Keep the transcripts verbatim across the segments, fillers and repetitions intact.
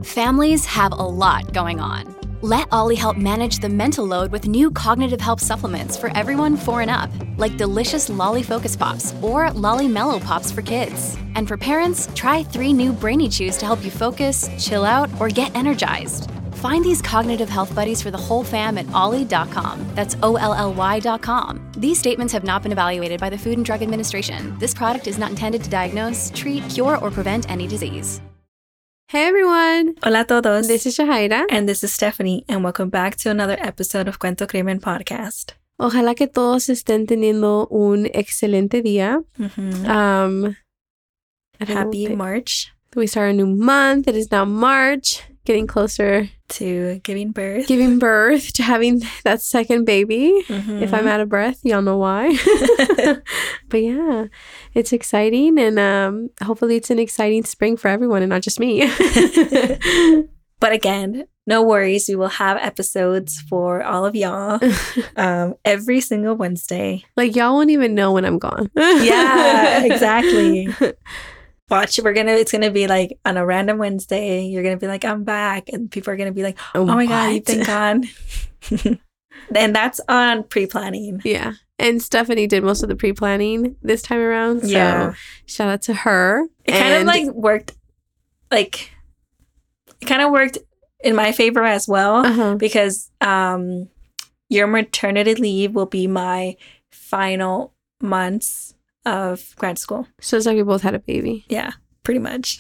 Families have a lot going on. Let Ollie help manage the mental load with new cognitive help supplements for everyone four and up, like delicious Lolly Focus Pops or Lolly Mellow Pops for kids. And for parents, try three new Brainy Chews to help you focus, chill out, or get energized. Find these cognitive health buddies for the whole fam at ollie dot com. That's O L L Y dot com. These statements have not been evaluated by the Food and Drug Administration. This product is not intended to diagnose, treat, cure, or prevent any disease. Hey everyone! Hola a todos. This is Shahaira. And this is Stephanie, and welcome back to another episode of Cuento Crimen Podcast. Ojalá que todos estén teniendo un excelente día. Mm-hmm. Um, Happy March. We start a new month. It is now March, getting closer to giving birth. Giving birth, to having that second baby. Mm-hmm. If I'm out of breath, y'all know why. But yeah, it's exciting, and um, hopefully it's an exciting spring for everyone and not just me. But again, no worries. We will have episodes for all of y'all um, every single Wednesday. Like, y'all won't even know when I'm gone. Yeah, exactly. Watch, we're gonna, it's gonna be like on a random Wednesday, you're gonna be like, I'm back. And people are gonna be like, oh my what? God, you've been gone. And that's on pre-planning. Yeah. And Stephanie did most of the pre-planning this time around. So yeah. Shout out to her. It and kind of like worked, like, it kind of worked in my favor as well. Uh-huh. Because um, your maternity leave will be my final months of grad school. So it's like we both had a baby. Yeah, pretty much.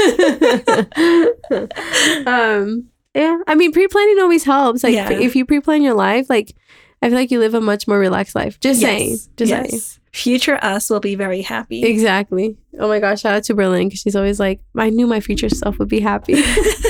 um, yeah, I mean, pre-planning always helps. Like, yeah. If you pre-plan your life, like, I feel like you live a much more relaxed life. Just yes. saying. Just yes. saying. Future us will be very happy. Exactly. Oh my gosh, shout out to Berlin, because she's always like, I knew my future self would be happy.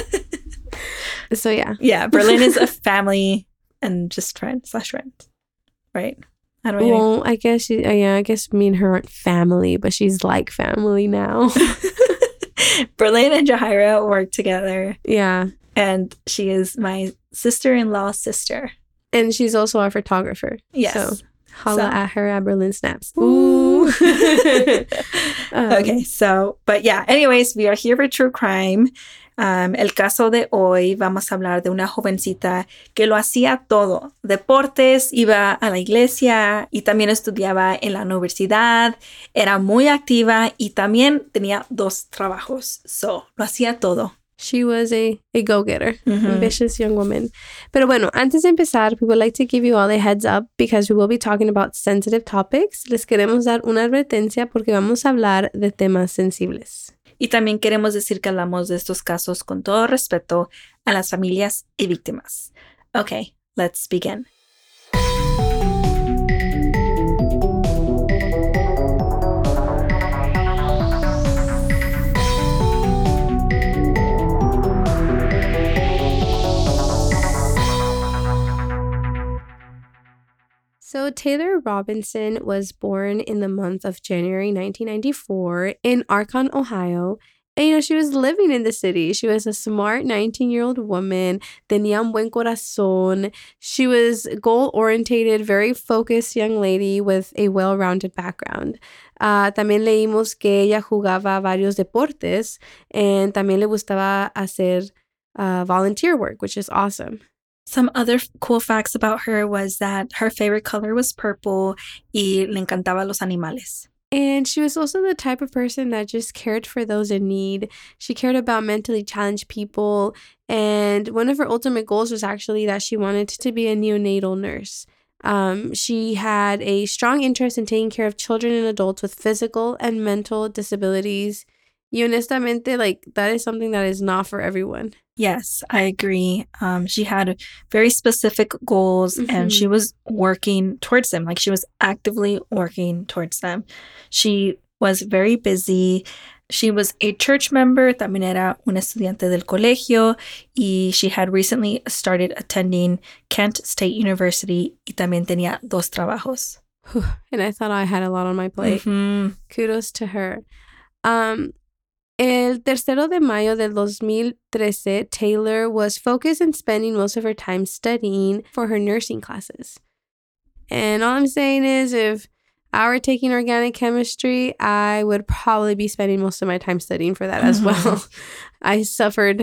So yeah. Yeah, Berlin is a family and just friend slash friend, right? How do I well, know? I guess she, uh, yeah, I guess me and her aren't family, but she's like family now. Berlin and Jahaira work together. Yeah. And she is my sister-in-law's sister. And she's also our photographer. Yes. So holla so. at her at Berlin Snaps. Ooh. um, okay, so, but yeah, anyways, we are here for True Crime. Um, el caso de hoy, vamos a hablar de una jovencita que lo hacía todo. Deportes, iba a la iglesia y también estudiaba en la universidad. Era muy activa y también tenía dos trabajos. So, lo hacía todo. She was a, a go-getter, mm-hmm. ambitious young woman. Pero bueno, antes de empezar, we would like to give you all a heads up because we will be talking about sensitive topics. Les queremos dar una advertencia porque vamos a hablar de temas sensibles. Y también queremos decir que hablamos de estos casos con todo respeto a las familias y víctimas. Okay, let's begin. So Taylor Robinson was born in the month of January nineteen ninety-four in Archon, Ohio. And, you know, she was living in the city. She was a smart nineteen-year-old woman. Tenía un buen corazón. She was goal-oriented, very focused young lady with a well-rounded background. Uh, también leímos que ella jugaba varios deportes. And también le gustaba hacer uh, volunteer work, which is awesome. Some other f- cool facts about her was that her favorite color was purple y le encantaba los animales. And she was also the type of person that just cared for those in need. She cared about mentally challenged people. And one of her ultimate goals was actually that she wanted to be a neonatal nurse. Um, she had a strong interest in taking care of children and adults with physical and mental disabilities. Y honestamente, like, that is something that is not for everyone. Yes, I agree. Um, she had very specific goals mm-hmm. and she was working towards them. Like, she was actively working towards them. She was very busy. She was a church member. También era una estudiante del colegio. Y she had recently started attending Kent State University. Y también tenía dos trabajos. And I thought I had a lot on my plate. Mm-hmm. Kudos to her. Um... El tercero de mayo del dos mil trece, Taylor was focused on spending most of her time studying for her nursing classes. And all I'm saying is, if I were taking organic chemistry, I would probably be spending most of my time studying for that as well. I suffered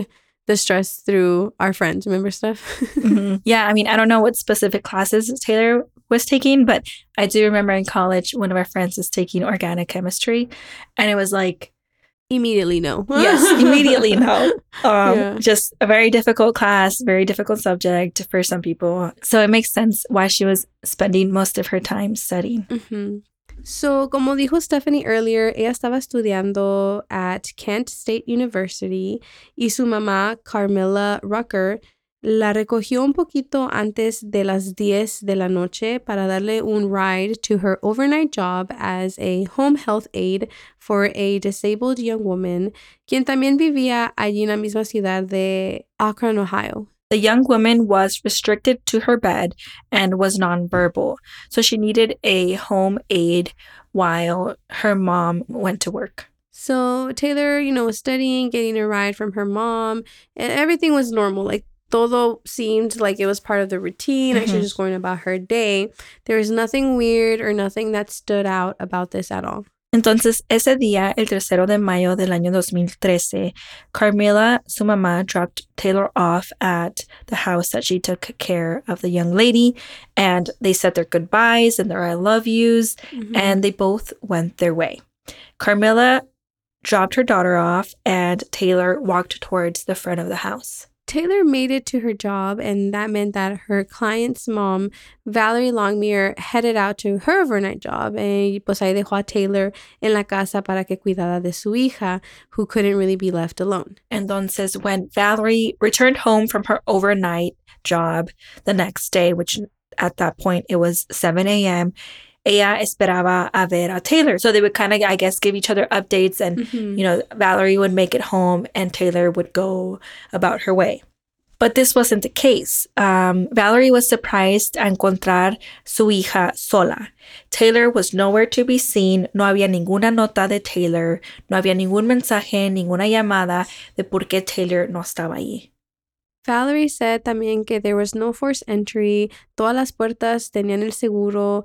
the stress through our friends. Remember stuff? mm-hmm. Yeah, I mean, I don't know what specific classes Taylor was taking, but I do remember in college, one of our friends was taking organic chemistry, and it was like, immediately no. Yes, immediately no. Um, yeah. Just a very difficult class, very difficult subject for some people. So it makes sense why she was spending most of her time studying. Mm-hmm. So, como dijo Stephanie earlier, ella estaba estudiando at Kent State University y su mamá, Carmilla Rucker, la recogió un poquito antes de las diez de la noche para darle un ride to her overnight job as a home health aide for a disabled young woman, quien también vivía allí en la misma ciudad de Akron, Ohio. The young woman was restricted to her bed and was nonverbal, so she needed a home aide while her mom went to work. So Taylor, you know, was studying, getting a ride from her mom, and everything was normal. Like, todo seemed like it was part of the routine. Mm-hmm. Like, she was just going about her day. There was nothing weird or nothing that stood out about this at all. Entonces, ese día, el tercero de mayo del año dos mil trece, Carmilla, su mamá, dropped Taylor off at the house that she took care of the young lady, and they said their goodbyes and their I love yous, mm-hmm. and they both went their way. Carmilla dropped her daughter off, and Taylor walked towards the front of the house. Taylor made it to her job, and that meant that her client's mom, Valerie Longmire, headed out to her overnight job. Y pues ahí dejó a Taylor en la casa para que cuidara de su hija, who couldn't really be left alone. Entonces, when Valerie returned home from her overnight job the next day, which at that point it was seven a.m., ella esperaba a ver a Taylor. So they would kind of, I guess, give each other updates, and, mm-hmm. you know, Valerie would make it home and Taylor would go about her way. But this wasn't the case. Um, Valerie was surprised a encontrar su hija sola. Taylor was nowhere to be seen. No había ninguna nota de Taylor. No había ningún mensaje, ninguna llamada de por qué Taylor no estaba allí. Valerie said también que there was no forced entry. Todas las puertas tenían el seguro.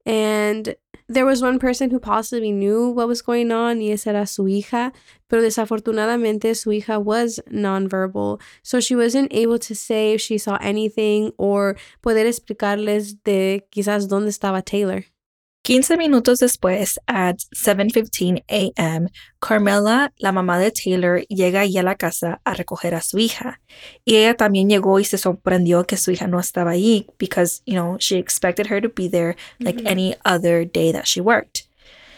And there was one person who possibly knew what was going on, y esa era su hija, pero desafortunadamente su hija was nonverbal, so she wasn't able to say if she saw anything or poder explicarles de quizás dónde estaba Taylor. quince minutos después, at seven fifteen a.m., Carmilla, la mamá de Taylor, llega allí a la casa a recoger a su hija. Y ella también llegó y se sorprendió que su hija no estaba allí because, you know, she expected her to be there like mm-hmm. any other day that she worked.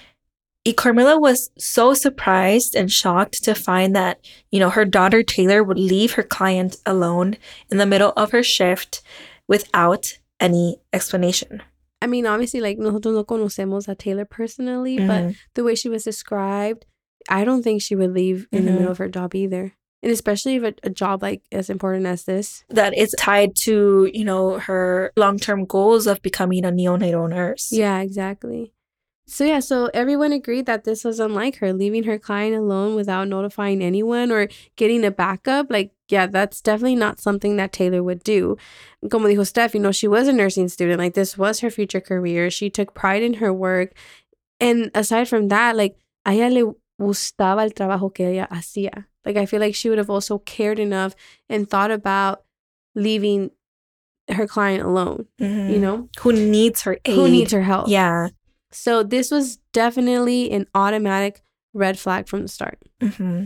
Y Carmilla was so surprised and shocked to find that, you know, her daughter Taylor would leave her client alone in the middle of her shift without any explanation. I mean, obviously, like, nosotros no conocemos a Taylor personally, mm-hmm. but the way she was described, I don't think she would leave in mm-hmm. the middle of her job either. And especially if a, a job, like, as important as this. That is tied to, you know, her long-term goals of becoming a neonatal nurse. Yeah, exactly. So, yeah, so everyone agreed that this was unlike her, leaving her client alone without notifying anyone or getting a backup. Like, yeah, that's definitely not something that Taylor would do. Como dijo Steph, you know, she was a nursing student. Like, this was her future career. She took pride in her work. And aside from that, like, a ella le gustaba el trabajo que ella hacía. Like, I feel like she would have also cared enough and thought about leaving her client alone, mm-hmm. you know? Who needs her aid. Who needs her help. Yeah. So this was definitely an automatic red flag from the start. Mm-hmm.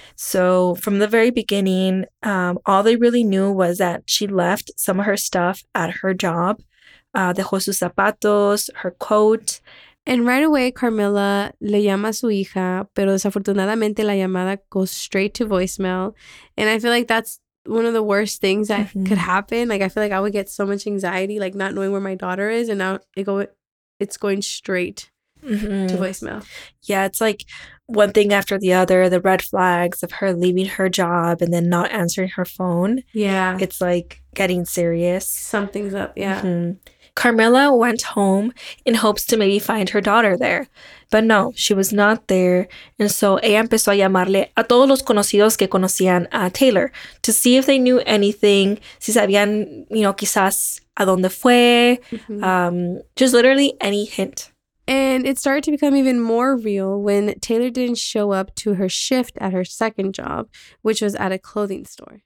So from the very beginning, um, all they really knew was that she left some of her stuff at her job. Uh, dejó sus zapatos, her coat. And right away, Carmilla le llama a su hija, pero desafortunadamente la llamada goes straight to voicemail. And I feel like that's one of the worst things that mm-hmm. could happen. Like, I feel like I would get so much anxiety, like not knowing where my daughter is, and now it go, it's going straight mm-hmm. to voicemail. Yeah, it's like one thing after the other, the red flags of her leaving her job and then not answering her phone. Yeah. It's like getting serious. Something's up, yeah. Mm-hmm. Carmilla went home in hopes to maybe find her daughter there. But no, she was not there. And so ella empezó a llamarle a todos los conocidos que conocían a Taylor to see if they knew anything, si sabían, you know, quizás a dónde fue, mm-hmm. um, just literally any hint. And it started to become even more real when Taylor didn't show up to her shift at her second job, which was at a clothing store.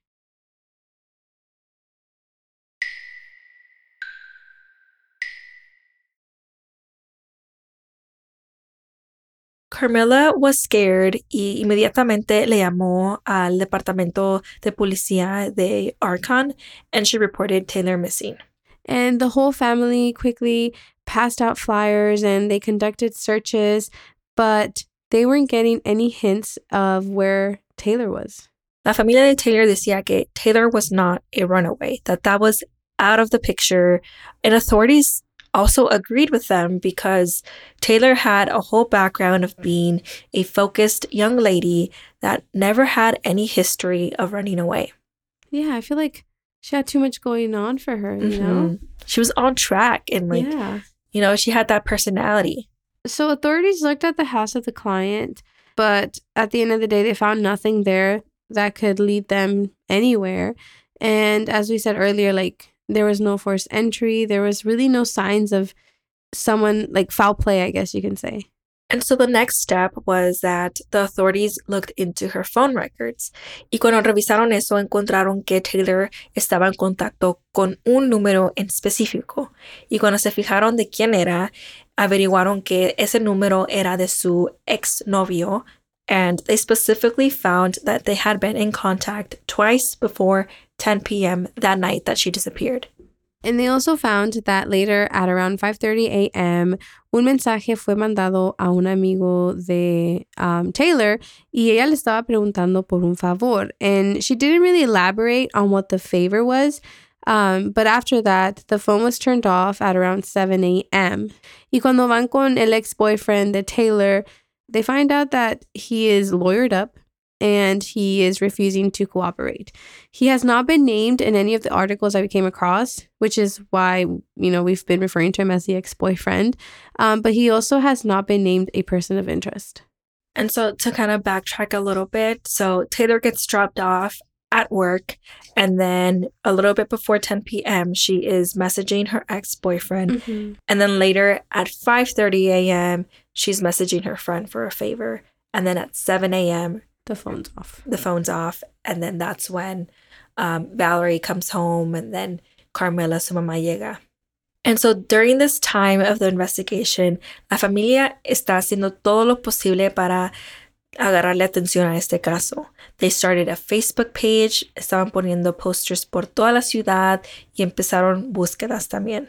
Carmela was scared y inmediatamente le llamó al departamento de policía de Arcon, and she reported Taylor missing. And the whole family quickly passed out flyers and they conducted searches, but they weren't getting any hints of where Taylor was. La familia de Taylor decía que Taylor was not a runaway, that that was out of the picture, and authorities also agreed with them because Taylor had a whole background of being a focused young lady that never had any history of running away. Yeah, I feel like she had too much going on for her, you mm-hmm. know? She was on track and like, yeah. you know, she had that personality. So authorities looked at the house of the client, but at the end of the day, they found nothing there that could lead them anywhere. And as we said earlier, like, there was no forced entry. There was really no signs of someone, like, foul play, I guess you can say. And so the next step was that the authorities looked into her phone records. Y cuando revisaron eso, encontraron que Taylor estaba en contacto con un número en específico. Y cuando se fijaron de quién era, averiguaron que ese número era de su exnovio. And they specifically found that they had been in contact twice before ten p.m. that night that she disappeared. And they also found that later at around five thirty a.m., un mensaje fue mandado a un amigo de um, Taylor y ella le estaba preguntando por un favor. And she didn't really elaborate on what the favor was. Um, but after that, the phone was turned off at around seven a.m. Y cuando van con el ex-boyfriend de Taylor, they find out that he is lawyered up and he is refusing to cooperate. He has not been named in any of the articles that we came across, which is why, you know, we've been referring to him as the ex-boyfriend. Um, but he also has not been named a person of interest. And so to kind of backtrack a little bit, so Taylor gets dropped off at work, and then a little bit before ten p.m., she is messaging her ex-boyfriend. Mm-hmm. And then later at five thirty a.m., she's messaging her friend for a favor. And then at seven a.m., the phone's off. The phone's off. And then that's when um, Valerie comes home, and then Carmela, su mamá, llega. And so during this time of the investigation, la familia está haciendo todo lo posible para agarrarle atención a este caso. They started a Facebook page, estaban poniendo posters por toda la ciudad y empezaron búsquedas también.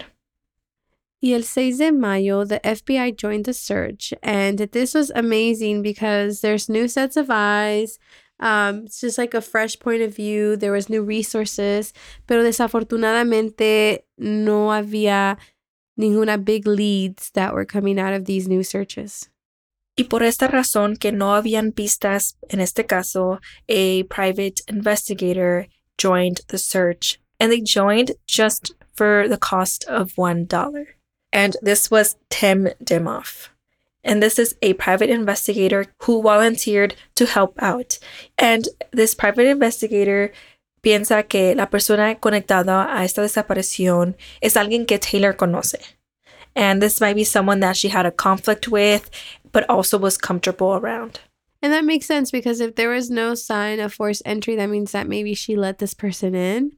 Y el seis de mayo, the F B I joined the search, and this was amazing because there's new sets of eyes. Um, it's just like a fresh point of view. There was new resources, pero desafortunadamente no había ninguna big leads that were coming out of these new searches. Y por esta razón que no habían pistas en este caso, a private investigator joined the search, and they joined just for the cost of one dollar. And this was Tim Dimoff. And this is a private investigator who volunteered to help out. And this private investigator piensa que la persona conectada a esta desaparición es alguien que Taylor conoce. And this might be someone that she had a conflict with, but also was comfortable around. And that makes sense because if there was no sign of forced entry, that means that maybe she let this person in.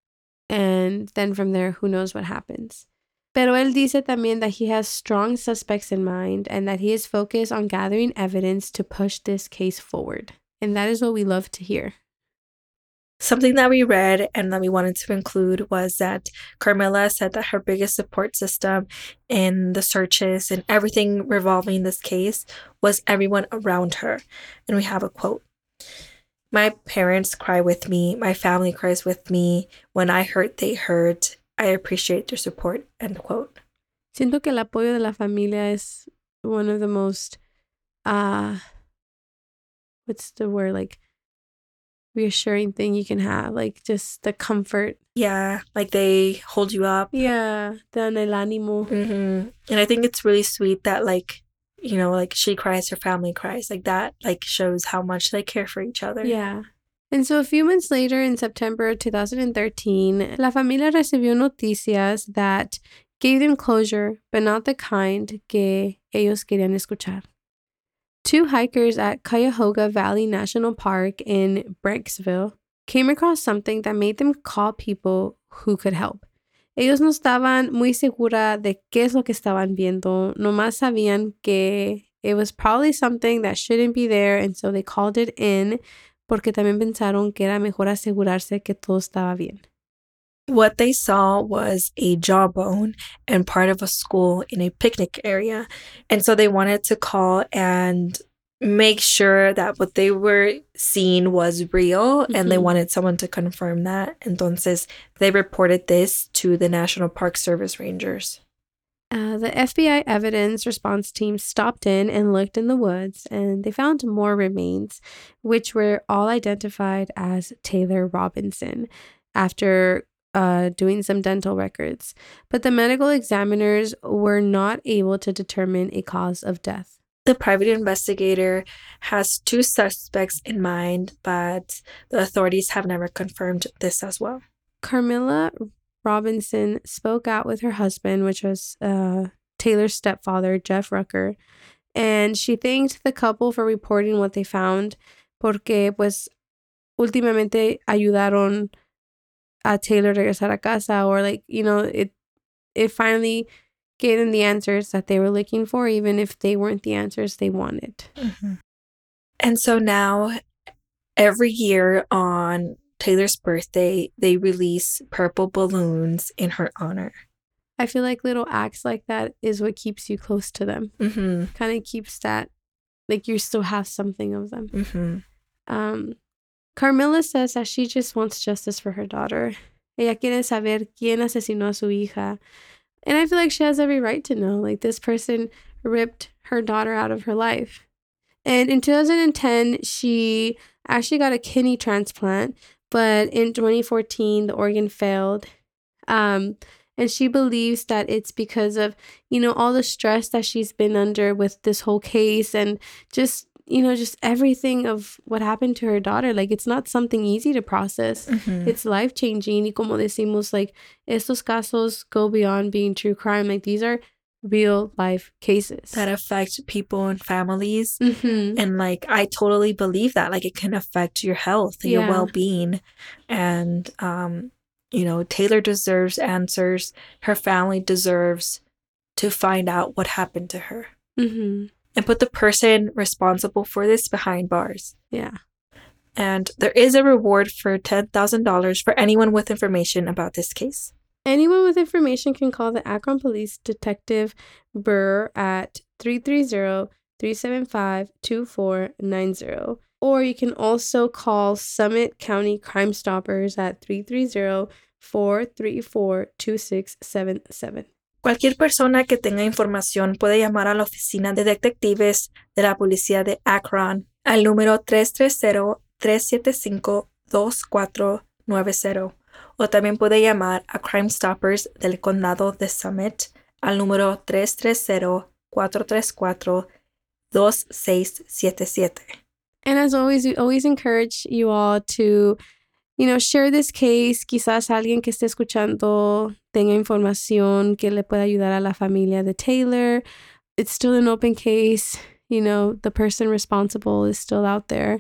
And then from there, who knows what happens. Pero él dice también that he has strong suspects in mind and that he is focused on gathering evidence to push this case forward. And that is what we love to hear. Something that we read and that we wanted to include was that Carmela said that her biggest support system in the searches and everything revolving this case was everyone around her. And we have a quote. My parents cry with me. My family cries with me. When I hurt, they hurt. I appreciate their support, end quote. Siento que el apoyo de la familia es one of the most, uh, what's the word, like, reassuring thing you can have. Like, just the comfort. Yeah, like they hold you up. Yeah, dan el ánimo. Mm-hmm. And I think it's really sweet that, like, you know, like she cries, her family cries. Like that, like, shows how much they care for each other. Yeah. And so a few months later, in September two thousand thirteen, la familia recibió noticias that gave them closure, but not the kind que ellos querían escuchar. Two hikers at Cuyahoga Valley National Park in Brecksville came across something that made them call people who could help. Ellos no estaban muy segura de qué es lo que estaban viendo. Nomás sabían que it was probably something that shouldn't be there, and so they called it in porque también pensaron que era mejor asegurarse que todo estaba bien. What they saw was a jawbone and part of a skull in a picnic area. And so they wanted to call and make sure that what they were seeing was real, mm-hmm. and they wanted someone to confirm that. Entonces, they reported this to the National Park Service Rangers. Uh, the F B I evidence response team stopped in and looked in the woods, and they found more remains, which were all identified as Taylor Robinson after uh, doing some dental records. But the medical examiners were not able to determine a cause of death. The private investigator has two suspects in mind, but the authorities have never confirmed this as well. Carmilla Robinson spoke out with her husband, which was uh, Taylor's stepfather, Jeff Rucker, and she thanked the couple for reporting what they found, porque pues últimamente ayudaron a Taylor regresar a casa, or like, you know, it it finally gave them the answers that they were looking for, even if they weren't the answers they wanted. Mm-hmm. And so now, every year on Taylor's birthday, they release purple balloons in her honor. I feel like little acts like that is what keeps you close to them. Mm-hmm. Kind of keeps that, like you still have something of them. Mm-hmm. Um, Carmilla says that she just wants justice for her daughter. Ella quiere saber quién asesinó a su hija. And I feel like she has every right to know. Like, this person ripped her daughter out of her life. And in two thousand ten, she actually got a kidney transplant. But in twenty fourteen, the organ failed. Um, and she believes that it's because of, you know, all the stress that she's been under with this whole case, and just, you know, just everything of what happened to her daughter. Like, it's not something easy to process. Mm-hmm. It's life-changing. Y como decimos, like, estos casos go beyond being true crime. Like, these are real life cases that affect people and families. Mm-hmm. And like, I totally believe that, like, it can affect your health, yeah. your well-being. And, um, you know, Taylor deserves answers. Her family deserves to find out what happened to her. Mm-hmm. And put the person responsible for this behind bars. Yeah. And there is a reward for ten thousand dollars for anyone with information about this case. Anyone with information can call the Akron Police Detective Burr at three three zero, three seven five, two four nine zero. Or you can also call Summit County Crime Stoppers at three three zero, four three four, two six seven seven. Cualquier persona que tenga información puede llamar a la oficina de detectives de la policía de Akron al número tres tres zero, tres siete cinco, dos cuatro nueve cero. O también puede llamar a Crime Stoppers del condado de Summit al número tres tres zero, cuatro tres cuatro, dos seis siete siete. And as always, we always encourage you all to, you know, share this case. Quizás alguien que esté escuchando tenga información que le pueda ayudar a la familia de Taylor. It's still an open case. You know, the person responsible is still out there.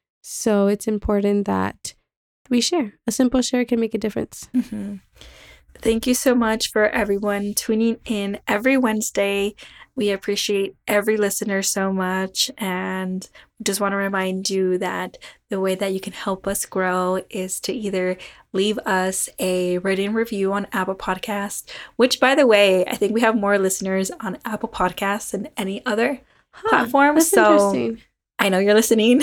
So it's important that we share. A simple share can make a difference. Mm-hmm. Thank you so much for everyone tuning in every Wednesday. We appreciate every listener so much, and just want to remind you that the way that you can help us grow is to either leave us a written review on Apple Podcasts, which, by the way, I think we have more listeners on Apple Podcasts than any other huh, platform. That's so interesting. I know you're listening.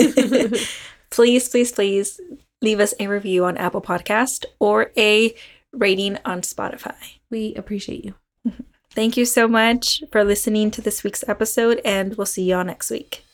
Please, please, please leave us a review on Apple Podcast or a rating on Spotify. We appreciate you. Thank you so much for listening to this week's episode, and we'll see you all next week.